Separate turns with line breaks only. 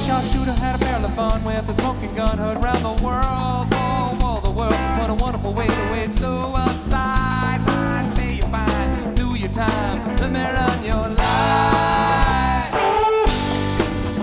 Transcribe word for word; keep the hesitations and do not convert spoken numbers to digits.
Sharpshooter had a barrel of fun with a smoking gun heard round the world. Oh, oh, the world, what a wonderful way to wait. So